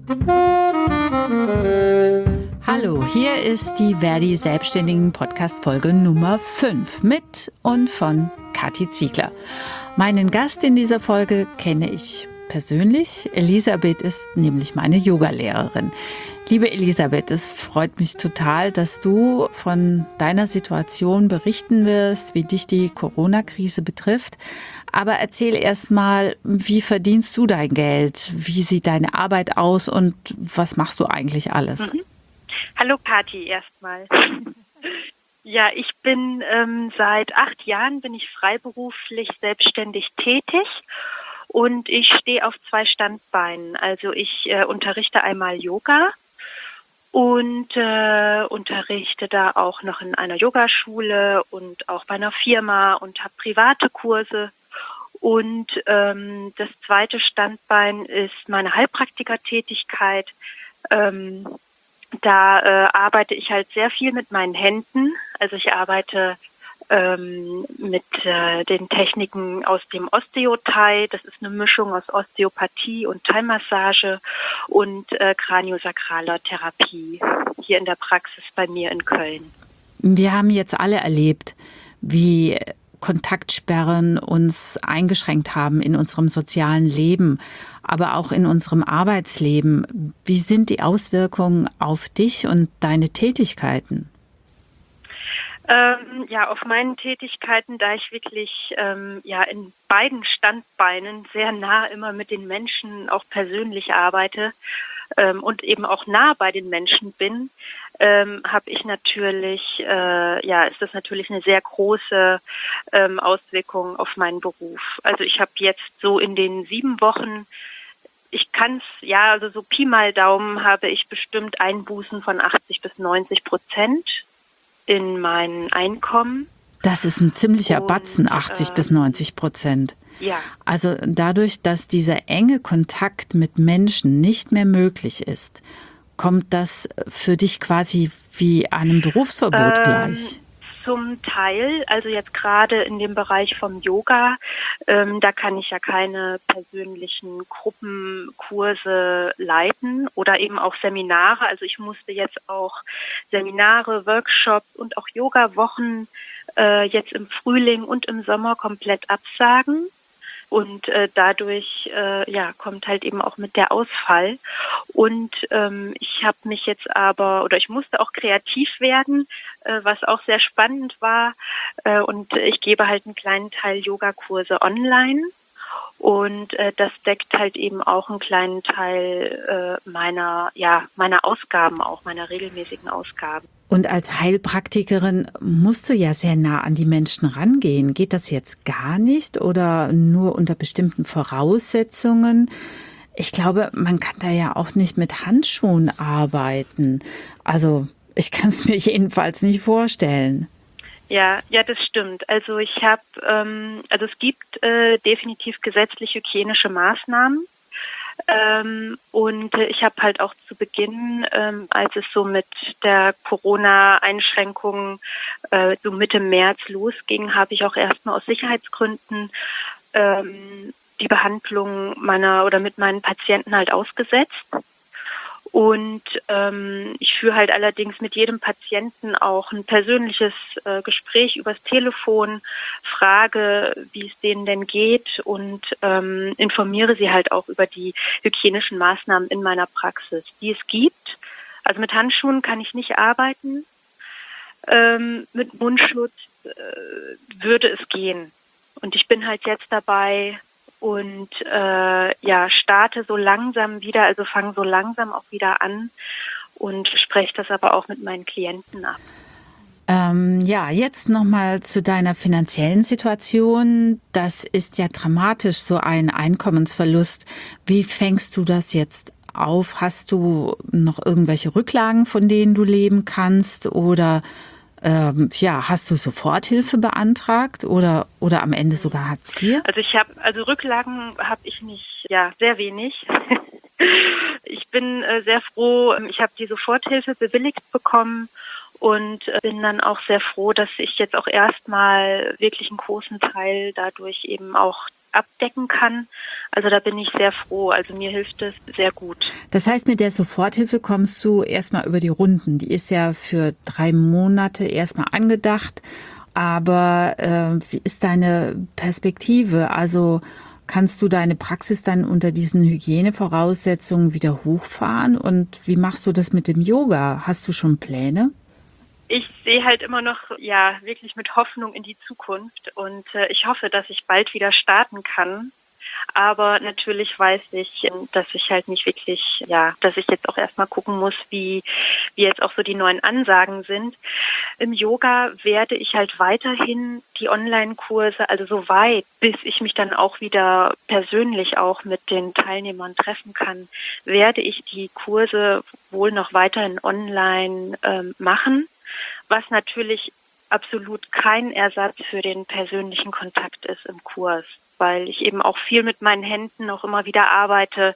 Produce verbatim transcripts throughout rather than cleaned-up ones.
Hallo, hier ist die Verdi Selbstständigen Podcast Folge Nummer fünf mit und von Kathi Ziegler. Meinen Gast in dieser Folge kenne ich persönlich. Elisabeth ist nämlich meine Yogalehrerin. Liebe Elisabeth, es freut mich total, dass du von deiner Situation berichten wirst, wie dich die Corona-Krise betrifft. Aber erzähl erst mal, wie verdienst du dein Geld? Wie sieht deine Arbeit aus und was machst du eigentlich alles? Mhm. Hallo Kathi erstmal. Ja, ich bin ähm, seit acht Jahren bin ich freiberuflich selbstständig tätig und ich stehe auf zwei Standbeinen. Also ich äh, unterrichte einmal Yoga und äh, unterrichte da auch noch in einer Yogaschule und auch bei einer Firma und habe private Kurse. Und ähm, das zweite Standbein ist meine Heilpraktikertätigkeit. Ähm, da äh, arbeite ich halt sehr viel mit meinen Händen. Also ich arbeite ähm, mit äh, den Techniken aus dem Osteo-Thai. Das ist eine Mischung aus Osteopathie und Thai-Massage und äh, kraniosakraler Therapie hier in der Praxis bei mir in Köln. Wir haben jetzt alle erlebt, wie Kontaktsperren uns eingeschränkt haben in unserem sozialen Leben, aber auch in unserem Arbeitsleben. Wie sind die Auswirkungen auf dich und deine Tätigkeiten? Ähm, ja, auf meinen Tätigkeiten, da ich wirklich ähm, ja in beiden Standbeinen sehr nah immer mit den Menschen auch persönlich arbeite ähm, und eben auch nah bei den Menschen bin, ähm, habe ich natürlich, äh, ja, ist das natürlich eine sehr große ähm, Auswirkung auf meinen Beruf. Also ich habe jetzt so in den sieben Wochen, ich kann es, ja, also so Pi mal Daumen habe ich bestimmt Einbußen von achtzig bis neunzig Prozent in mein Einkommen. Das ist ein ziemlicher Und, Batzen, achtzig ähm, bis neunzig Prozent. Ja. Also dadurch, dass dieser enge Kontakt mit Menschen nicht mehr möglich ist, kommt das für dich quasi wie einem Berufsverbot ähm, gleich? Zum Teil, also jetzt gerade in dem Bereich vom Yoga, ähm, da kann ich ja keine persönlichen Gruppenkurse leiten oder eben auch Seminare. Also ich musste jetzt auch Seminare, Workshops und auch Yoga-Wochen äh, jetzt im Frühling und im Sommer komplett absagen. Und äh, dadurch äh, ja kommt halt eben auch mit der Ausfall. Und ähm, ich habe mich jetzt aber, oder ich musste auch kreativ werden, äh, was auch sehr spannend war. Äh, und ich gebe halt einen kleinen Teil Yogakurse online. Und äh, das deckt halt eben auch einen kleinen Teil äh, meiner, ja, meiner Ausgaben auch, meiner regelmäßigen Ausgaben. Und als Heilpraktikerin musst du ja sehr nah an die Menschen rangehen. Geht das jetzt gar nicht oder nur unter bestimmten Voraussetzungen? Ich glaube, man kann da ja auch nicht mit Handschuhen arbeiten. Also ich kann es mir jedenfalls nicht vorstellen. Ja, ja, das stimmt. Also ich habe, ähm, also es gibt äh, definitiv gesetzlich hygienische Maßnahmen. Ähm, und äh, ich habe halt auch zu Beginn, ähm, als es so mit der Corona-Einschränkung äh, so Mitte März losging, habe ich auch erstmal aus Sicherheitsgründen ähm, die Behandlung meiner oder mit meinen Patienten halt ausgesetzt. Und ähm, ich führe halt allerdings mit jedem Patienten auch ein persönliches äh, Gespräch übers Telefon, frage, wie es denen denn geht und ähm, informiere sie halt auch über die hygienischen Maßnahmen in meiner Praxis, die es gibt. Also mit Handschuhen kann ich nicht arbeiten. Ähm, mit Mundschutz äh, würde es gehen. Und ich bin halt jetzt dabei, und äh, ja, starte so langsam wieder, also fange so langsam auch wieder an und spreche das aber auch mit meinen Klienten ab. Ähm, ja, jetzt nochmal zu deiner finanziellen Situation. Das ist ja dramatisch, so ein Einkommensverlust. Wie fängst du das jetzt auf? Hast du noch irgendwelche Rücklagen, von denen du leben kannst? Oder ähm, ja, hast du Soforthilfe beantragt oder oder am Ende sogar Hartz vier? Also ich habe, also Rücklagen habe ich nicht, ja, sehr wenig. Ich bin äh, sehr froh, ich habe die Soforthilfe bewilligt bekommen und äh, bin dann auch sehr froh, dass ich jetzt auch erstmal wirklich einen großen Teil dadurch eben auch abdecken kann. Also da bin ich sehr froh. Also mir hilft es sehr gut. Das heißt, mit der Soforthilfe kommst du erstmal über die Runden. Die ist ja für drei Monate erstmal angedacht. Aber äh, wie ist deine Perspektive? Also kannst du deine Praxis dann unter diesen Hygienevoraussetzungen wieder hochfahren? Und wie machst du das mit dem Yoga? Hast du schon Pläne? Ich sehe halt immer noch, ja, wirklich mit Hoffnung in die Zukunft und äh, ich hoffe, dass ich bald wieder starten kann. Aber natürlich weiß ich, dass ich halt nicht wirklich, ja, dass ich jetzt auch erstmal gucken muss, wie, wie jetzt auch so die neuen Ansagen sind. Im Yoga werde ich halt weiterhin die Online-Kurse, also so weit, bis ich mich dann auch wieder persönlich auch mit den Teilnehmern treffen kann, werde ich die Kurse wohl noch weiterhin online ähm, machen, was natürlich absolut kein Ersatz für den persönlichen Kontakt ist im Kurs, weil ich eben auch viel mit meinen Händen auch immer wieder arbeite.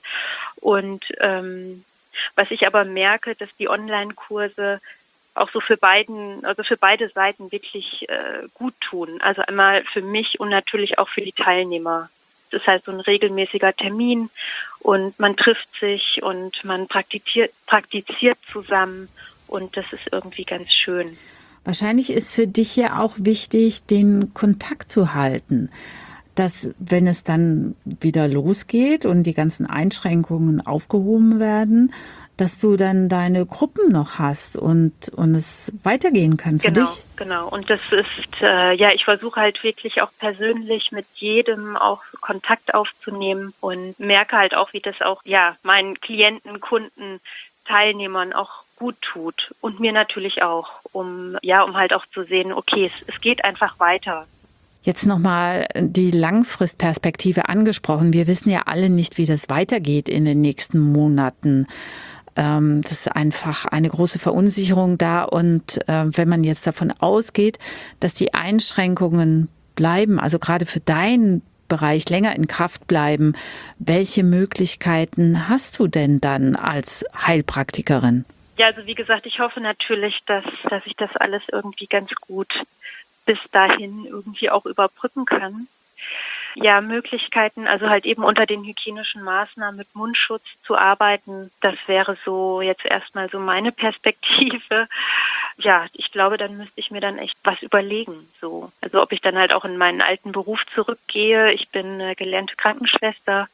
Und ähm, was ich aber merke, dass die Online-Kurse auch so für beiden, also für beide Seiten wirklich äh, gut tun. Also einmal für mich und natürlich auch für die Teilnehmer. Es ist halt so ein regelmäßiger Termin und man trifft sich und man praktiziert, praktiziert zusammen und das ist irgendwie ganz schön. Wahrscheinlich ist für dich ja auch wichtig, den Kontakt zu halten. Dass, wenn es dann wieder losgeht und die ganzen Einschränkungen aufgehoben werden, dass du dann deine Gruppen noch hast und, und es weitergehen kann für genau, dich. Genau, und das ist, äh, ja, ich versuche halt wirklich auch persönlich mit jedem auch Kontakt aufzunehmen und merke halt auch, wie das auch, ja, meinen Klienten, Kunden, Teilnehmern auch gut tut und mir natürlich auch, um, ja, um halt auch zu sehen, okay, es, es geht einfach weiter. Jetzt nochmal die Langfristperspektive angesprochen. Wir wissen ja alle nicht, wie das weitergeht in den nächsten Monaten. Ähm, das ist einfach eine große Verunsicherung da. Und äh, wenn man jetzt davon ausgeht, dass die Einschränkungen bleiben, also gerade für deinen Bereich länger in Kraft bleiben, welche Möglichkeiten hast du denn dann als Heilpraktikerin? Ja, also wie gesagt, ich hoffe natürlich, dass, dass ich das alles irgendwie ganz gut bis dahin irgendwie auch überbrücken kann. Ja, Möglichkeiten, also halt eben unter den hygienischen Maßnahmen mit Mundschutz zu arbeiten, das wäre so jetzt erstmal so meine Perspektive. Ja, ich glaube, dann müsste ich mir dann echt was überlegen, so. Also ob ich dann halt auch in meinen alten Beruf zurückgehe. Ich bin äh, gelernte Krankenschwester.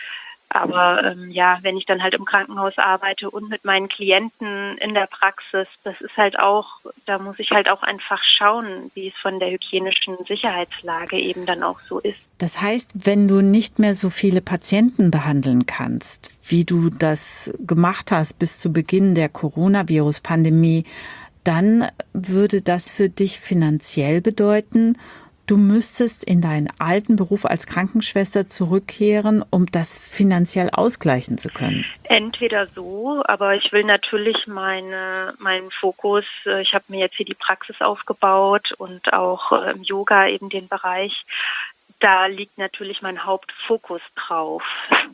Aber ähm, ja, wenn ich dann halt im Krankenhaus arbeite und mit meinen Klienten in der Praxis, das ist halt auch, da muss ich halt auch einfach schauen, wie es von der hygienischen Sicherheitslage eben dann auch so ist. Das heißt, wenn du nicht mehr so viele Patienten behandeln kannst, wie du das gemacht hast bis zu Beginn der Coronavirus-Pandemie, dann würde das für dich finanziell bedeuten, du müsstest in deinen alten Beruf als Krankenschwester zurückkehren, um das finanziell ausgleichen zu können. Entweder so, aber ich will natürlich meine, meinen Fokus, ich habe mir jetzt hier die Praxis aufgebaut und auch im Yoga eben den Bereich, da liegt natürlich mein Hauptfokus drauf.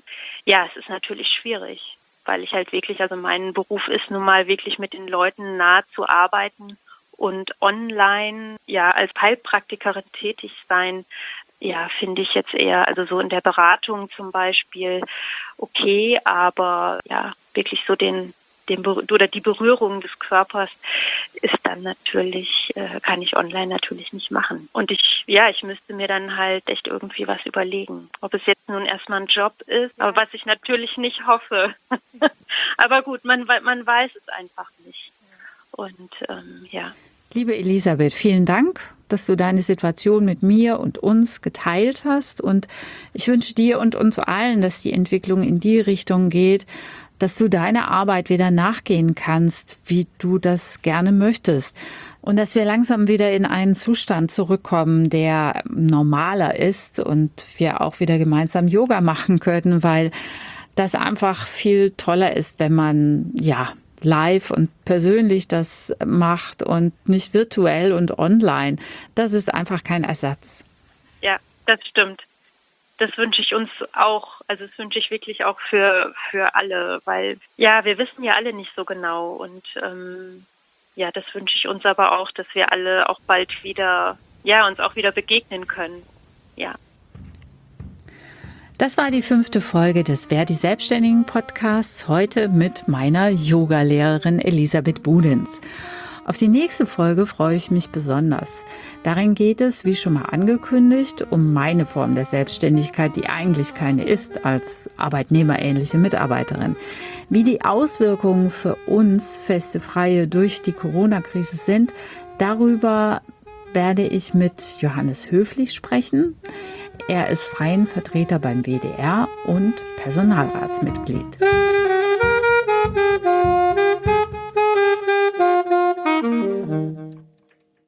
Ja, es ist natürlich schwierig, weil ich halt wirklich, also mein Beruf ist nun mal wirklich mit den Leuten nah zu arbeiten. Und online, ja, als Heilpraktikerin tätig sein, ja, finde ich jetzt eher, also so in der Beratung zum Beispiel, okay, aber ja, wirklich so den, den oder die Berührung des Körpers ist dann natürlich, äh, kann ich online natürlich nicht machen. Und ich, ja, ich müsste mir dann halt echt irgendwie was überlegen. Ob es jetzt nun erstmal ein Job ist, aber was ich natürlich nicht hoffe. Aber gut, man, man weiß es einfach nicht. Und ähm, ja. Liebe Elisabeth, vielen Dank, dass du deine Situation mit mir und uns geteilt hast. Und ich wünsche dir und uns allen, dass die Entwicklung in die Richtung geht, dass du deiner Arbeit wieder nachgehen kannst, wie du das gerne möchtest. Und dass wir langsam wieder in einen Zustand zurückkommen, der normaler ist und wir auch wieder gemeinsam Yoga machen können, weil das einfach viel toller ist, wenn man, ja, live und persönlich das macht und nicht virtuell und online. Das ist einfach kein Ersatz. Ja, das stimmt. Das wünsche ich uns auch, also das wünsche ich wirklich auch für für alle, weil ja, wir wissen ja alle nicht so genau und ähm, ja, das wünsche ich uns aber auch, dass wir alle auch bald wieder, ja, uns auch wieder begegnen können. Ja. Das war die fünfte Folge des Verdi Selbstständigen Podcasts, heute mit meiner Yogalehrerin Elisabeth Budens. Auf die nächste Folge freue ich mich besonders. Darin geht es, wie schon mal angekündigt, um meine Form der Selbstständigkeit, die eigentlich keine ist, als arbeitnehmerähnliche Mitarbeiterin. Wie die Auswirkungen für uns feste Freie durch die Corona-Krise sind, darüber werde ich mit Johannes Höflich sprechen. Er ist freien Vertreter beim W D R und Personalratsmitglied.